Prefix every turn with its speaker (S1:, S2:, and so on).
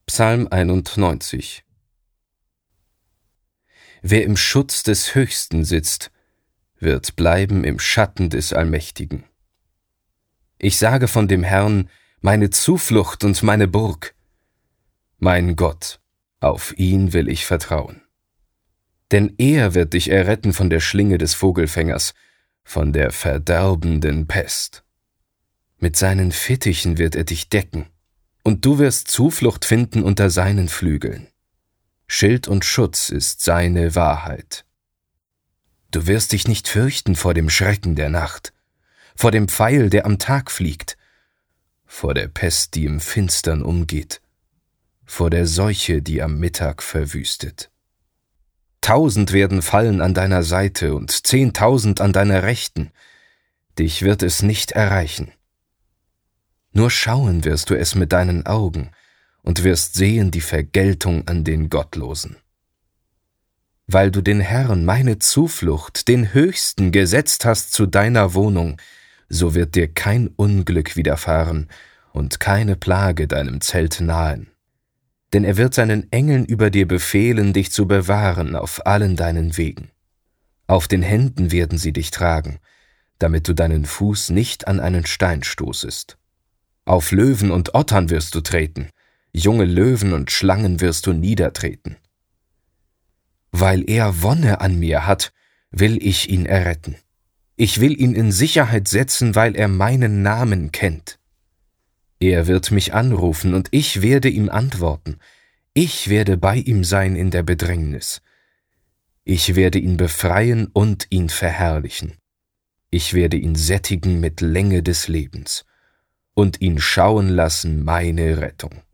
S1: Psalm 91. Wer im Schutz des Höchsten sitzt, wird bleiben im Schatten des Allmächtigen. Ich sage von dem Herrn, meine Zuflucht und meine Burg. Mein Gott, auf ihn will ich vertrauen. Denn er wird dich erretten von der Schlinge des Vogelfängers, von der verderbenden Pest. Mit seinen Fittichen wird er dich decken, und du wirst Zuflucht finden unter seinen Flügeln. Schild und Schutz ist seine Wahrheit. Du wirst dich nicht fürchten vor dem Schrecken der Nacht, vor dem Pfeil, der am Tag fliegt, vor der Pest, die im Finstern umgeht, vor der Seuche, die am Mittag verwüstet. 1000 werden fallen an deiner Seite und 10.000 an deiner Rechten, dich wird es nicht erreichen. Nur schauen wirst du es mit deinen Augen und wirst sehen die Vergeltung an den Gottlosen. Weil du den Herrn, meine Zuflucht, den Höchsten, gesetzt hast zu deiner Wohnung, so wird dir kein Unglück widerfahren und keine Plage deinem Zelt nahen. Denn er wird seinen Engeln über dir befehlen, dich zu bewahren auf allen deinen Wegen. Auf den Händen werden sie dich tragen, damit du deinen Fuß nicht an einen Stein stoßest. Auf Löwen und Ottern wirst du treten, junge Löwen und Schlangen wirst du niedertreten. Weil er Wonne an mir hat, will ich ihn erretten. Ich will ihn in Sicherheit setzen, weil er meinen Namen kennt. Er wird mich anrufen, und ich werde ihm antworten. Ich werde bei ihm sein in der Bedrängnis. Ich werde ihn befreien und ihn verherrlichen. Ich werde ihn sättigen mit Länge des Lebens und ihn schauen lassen meine Rettung.